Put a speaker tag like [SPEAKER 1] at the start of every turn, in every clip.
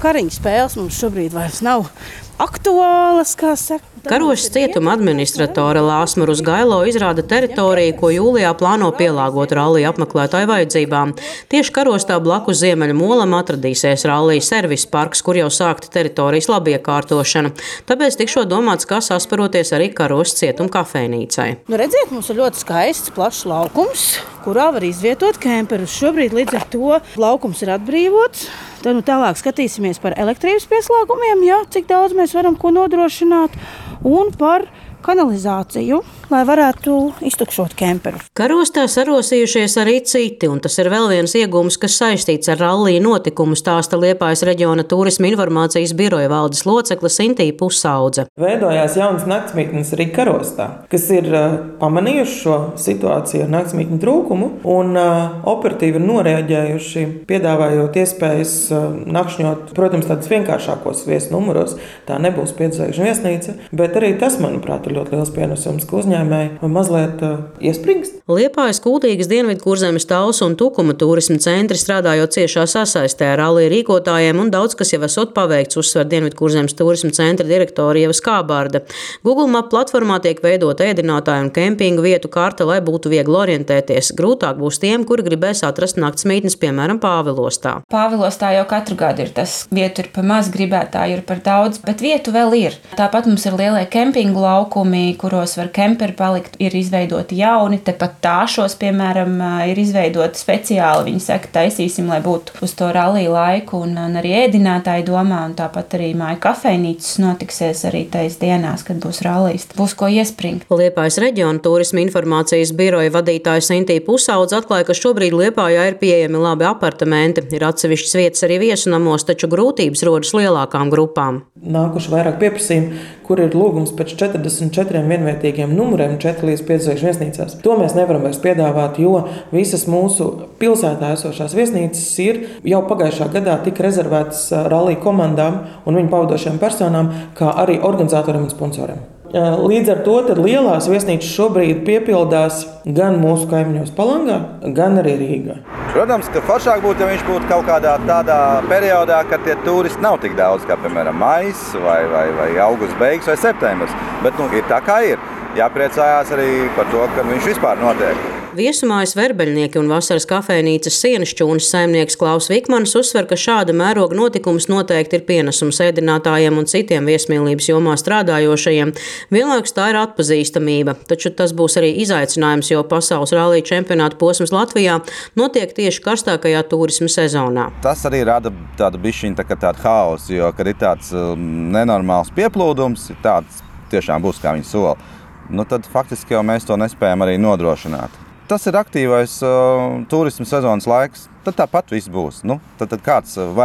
[SPEAKER 1] Kariņu spēles mums šobrīd vairs nav aktuālas, kā saka.
[SPEAKER 2] Karošas cietuma administratore Lāsma Rusgailo izrāda teritoriju, ko jūlijā plāno pielāgot rallija apmeklētāju vajadzībām. Tieši Karostā blakus Ziemeļu molam atradīsies rallija servisa parks, kur jau sākta teritorijas labiekārtošana. Tāpēc tikšot domāts, kā sasparoties arī Karostas cietuma kafejnīcai.
[SPEAKER 1] Redziet, mums ir ļoti skaists, plašs laukums, kurā var izvietot kemperus. Šobrīd līdz ar to laukums ir atbrīvots. Tad tālāk skatīsimies par elektrības pieslēgumiem, cik daudz mēs varam ko nodrošināt, un par kanalizāciju, lai varētu iztukšot kemperu.
[SPEAKER 2] Karostā sarosījušies arī citi, un tas ir vēl viens iegūms, kas saistīts ar rallija notikumu, stāsta Liepājas reģiona turisma informācijas biroja valdes locekle Sintīja Pusaudze.
[SPEAKER 3] Veidojās jaunas naktsmītnes arī Karostā, kas ir pamanījuši šo situāciju ar naktsmītņu trūkumu un operatīvi ir noreaģējuši, piedāvājot iespējas nakšņot, protams, tādus vienkāršākos viesu numuros. Tā nebūs 5-zvaigžņu viesnīca, bet arī tas, manuprāt, ļoti liels pienesums, ka uzņēmēji mazliet iespringst.
[SPEAKER 2] Liepājas, Kuldīgas, Dienvidkurzemes, Talsu un Tukuma turisma centri strādājot ciešā sasaistē ar rallija rīkotājiem, un daudz kas jau esot paveikts, uzsver Dienvidkurzemes turisma centra direktore Ieva Skābārda. Google Map platformā tiek veidota ēdinātāju un kempingu vietu karte, lai būtu viegli orientēties. Grūtāk būs tiem, kuri gribēs atrast naktsmītnes, piemēram, Pāvilostā.
[SPEAKER 4] Pāvilostā jau katru gadu ir tas, vietu ir par maz, gribētāju ir par daudz, bet vietu vēl ir. Tāpat mums ir lielie kempingu laukumi, kuros var kemperi palikt, ir izveidoti jauni. Tepat tāšos, piemēram, ir izveidoti speciāli. Viņi saka, taisīsim, lai būtu uz to rallija laiku, un arī ēdinātāji domā, un tāpat arī māju kafejnīcas notiksies arī tais dienās, kad būs rallijs. Būs ko iespringt.
[SPEAKER 2] Liepājas reģiona turisma informācijas biroja vadītāja Sintīja Pusaudze atklāja, ka šobrīd Liepājā ir pieejami labi apartamenti. Ir atsevišķas vietas arī viesunamos, taču grūtības rodas lielākām grupām.
[SPEAKER 3] Nākuši vairāk pieprasījumi, kur ir lūgums pēc 44 vienvietīgiem numuriem 4 līdz 5 zvaigžņu viesnīcās. To mēs nevaram vairs piedāvāt, jo visas mūsu pilsētā esošās viesnīcas ir jau pagājušā gadā tika rezervētas rallija komandām un viņu pavadošajām personām, kā arī organizatoriem un sponsoriem. Līdz ar to lielās viesnīcas šobrīd piepildās gan mūsu kaimiņos Palangā, gan arī Rīgā.
[SPEAKER 5] Protams, ka foršāk būtu, ja viņš būtu kaut kādā tādā periodā, kad tie turisti nav tik daudz, kā piemēram maijs vai augusts beigas vai septembris. Bet ir tā kā ir. Jāpriecājās arī par to, ka viņš vispār notiek.
[SPEAKER 2] Viesumājas Verbeļnieki un vasaras kafejnīcas Sienasčūnas saimnieks Klaus Vikmans uzsver, ka šāda mēroga notikums noteikti ir pienesums ēdinātājiem un citiem viesmīlības jomā strādājošajiem. Vienlaikus tā ir atpazīstamība, taču tas būs arī izaicinājums, jo pasaules rallija čempionāta posms Latvijā notiek tieši karstākajā turisma sezonā.
[SPEAKER 5] Tas arī rada tādu bišķiņu tādu haosu, jo, kad ir tāds nenormāls pieplūdums, tāds tiešām būs, kā viņi sola. Tad faktiski jau mēs to nespējam arī nodrošināt. Tas ir aktīvais turisma sezonas laiks. Tad tāpat viss būs. Tad kāds vai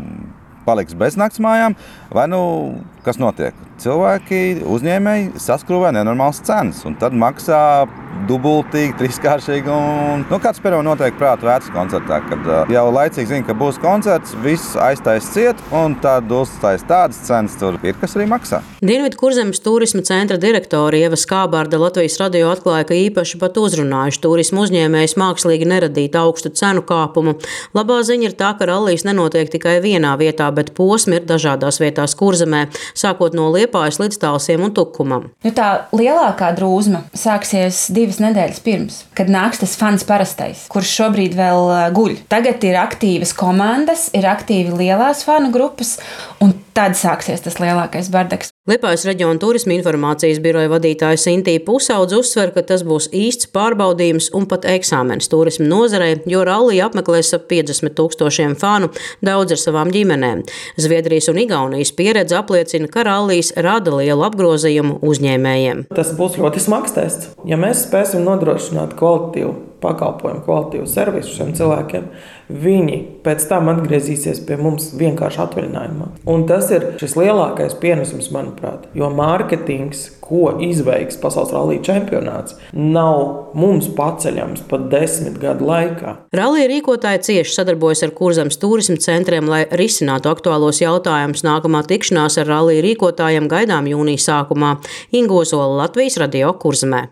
[SPEAKER 5] paliks bez naktsmājām, vai kas notiek? Cilvēki, uzņēmēji saskrūvē nenormāls cenas, un tad maksā dubultīgi, trīskāršīgi. Kāds periods notiek prāta vērts koncertā, kad jau laicīgi zina, ka būs koncerts, viss aiztais ciet, un tad uzstājas tādas cenas, tur ir, kas arī maksā.
[SPEAKER 2] Dienvidkurzemes turisma centra direktore Ieva Skābārda Latvijas radio atklāja, ka īpaši pat uzrunājuši turisma uzņēmējus mākslīgi neradīt augstu cenu kāpumu. Labā ziņa ir tā, ka rallijs nenotiek tikai vienā vietā, bet posmi ir dažādās vietās Kurzemē, sākot no Liepājas līdz Talsiem un Tukumam.
[SPEAKER 4] Tā lielākā drūzma sāksies 2 nedēļas pirms, kad nāks tas fans parastais, kurš šobrīd vēl guļ. Tagad ir aktīvas komandas, ir aktīvi lielās fanu grupas, un tad sāksies tas lielākais bardaks.
[SPEAKER 2] Liepājas reģiona turisma informācijas biroja vadītāja Sintīja Pusaudze uzsver, ka tas būs īsts pārbaudījums un pat eksāmenis turisma nozarei, jo rallija apmeklēs ap 50 000 fanu, daudz ar savām ģimenēm. Zviedrijas un Igaunijas pieredze apliecina, ka rallijs rada lielu apgrozījumu uzņēmējiem.
[SPEAKER 3] Tas būs ļoti smags tests. Ja mēs spēsim nodrošināt kvalitatīvu pakalpojumu, kvalitatīvu servisu šiem cilvēkiem, viņi pēc tam atgriezīsies pie mums vienkārši atvaļinājumā. Un tas ir šis lielākais pienesums, manuprāt, jo mārketings, ko izveiks pasaules rallija čempionāts, nav mums paceļams pat 10 gadu laikā.
[SPEAKER 2] Rallija rīkotāji cieši sadarbojas ar Kurzemes turisma centriem, lai risinātu aktuālos jautājumus. Nākamā tikšanās ar rallija rīkotājiem gaidām jūnija sākumā. Inga Ozola, Latvijas radio, Kurzemē.